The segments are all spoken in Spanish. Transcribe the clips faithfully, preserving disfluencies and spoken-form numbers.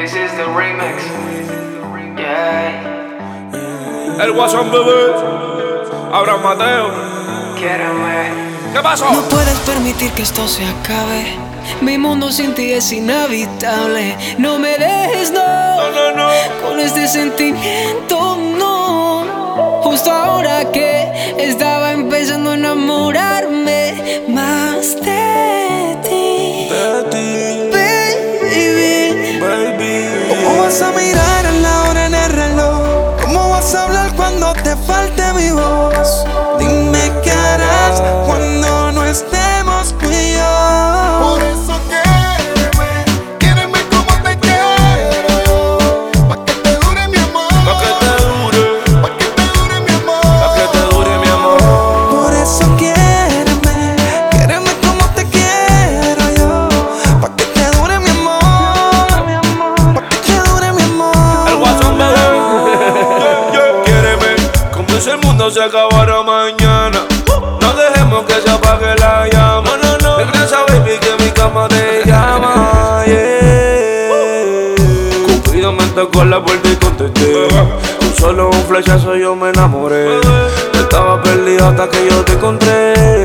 This is the remix. Yeah. El Guasón bebé, Abraham Mateo. Quédame. ¿Qué pasó? No puedes permitir que esto se acabe. Mi mundo sin ti es inhabitable. No me dejes, no, No, no, no. con este sentimiento, no. Justo ahora que estaba empezando a enamorarme más de ti, De ti, baby. baby. ¿Cómo vas a mirar a la hora en el reloj? ¿Cómo vas a hablar cuando te falte mi voz? Dime qué harás cuando no estemos tú y yo. Por eso quiéreme, quiéreme como te quiero yo. Pa' que te dure mi amor, Pa' que te dure, pa' que te dure mi amor, pa' que te dure mi amor. por eso quiéreme, quiéreme como te quiero yo. Pa' que te dure mi amor, pa' que te dure mi amor. El Guasón bebé. Yeah, yeah. Quiéreme, como si el mundo se acabara mañana. No dejemos que se apague la llama. No, no, no. Regresa, baby, que mi cama te llama. Yeah. Cupido me tocó la puerta y contesté. Con solo un flechazo yo me enamoré. Estaba perdido hasta que yo te encontré.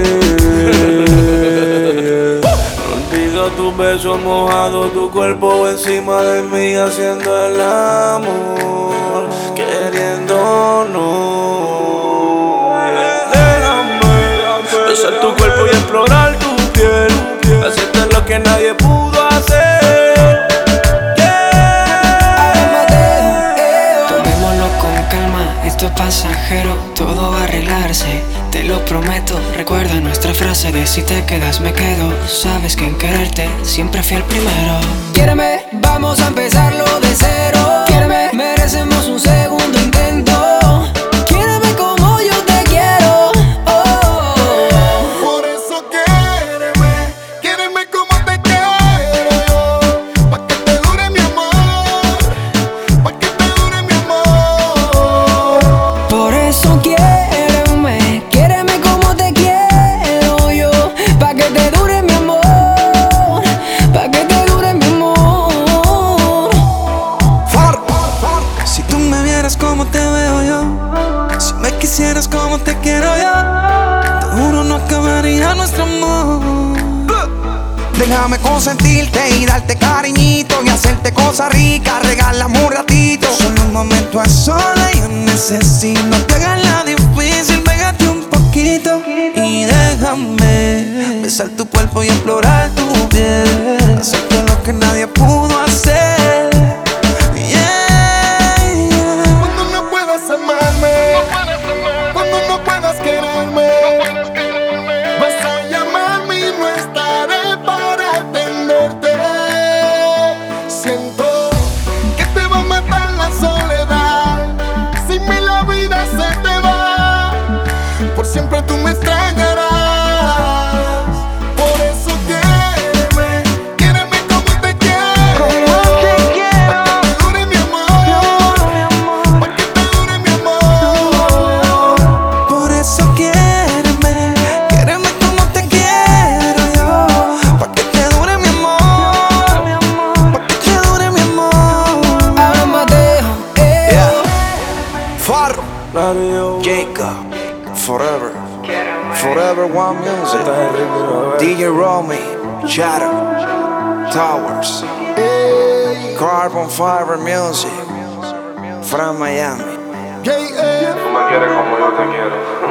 No olvido tus besos mojados, tu cuerpo encima de mí haciendo el amor, queriéndonos. Déjame besar tu cuerpo y explorar tu piel, hacerte lo que nadie pudo hacer. Yeah. Tomémoslo con calma, esto es pasajero, todo va a arreglarse, te lo prometo. Recuerda nuestra frase de si te quedas me quedo. Sabes que en quererte siempre fui el primero. Quiéreme, vamos a empezarlo de cero. Quiéreme, merecemos un segundo intento. Quiéreme como yo te quiero. Oh. Por eso quiéreme, quiéreme como te quiero yo. Pa' que te dure mi amor, pa' que te dure mi amor. Por eso quiéreme, quiéreme como te quiero yo. Pa' que te dure mi amor, pa' que te dure mi amor. Far. Si tú me vieras como te veo yo, si me quisieras como te quiero yo, te juro no acabaría nuestro amor. Déjame consentirte y darte cariñito y hacerte cosas ricas, regálame un ratito. Solo un momento a solas yo necesito. No te hagas la difícil, pégate un poquito y déjame besar tu cuerpo y explorar tu piel, hacerte lo que nadie pudo hacer. Yeah, yeah. Cuando no puedas amarme, cuando no puedas quererme, vas a llamarme y no estaré para atenderte. Siento que te va a matar la soledad. Sin mí la vida se te va. Por siempre tú me extrañarás. Por eso quiéreme, quiéreme como te quiero. Pa' que te dure mi amor, pa' que te dure mi amor. Por eso quiéreme, quiéreme como te quiero yo. Pa' que te dure mi amor, pa' que te dure mi amor. Amadeo, eh. Farro, Radio. Jacob, Forever, Quédame. Forever One Music, Este es el ritmo, bebé. D J Romy, Shadow, Towers, Carbon Fiber Music, from Miami. Tú me quieres como yo te quiero.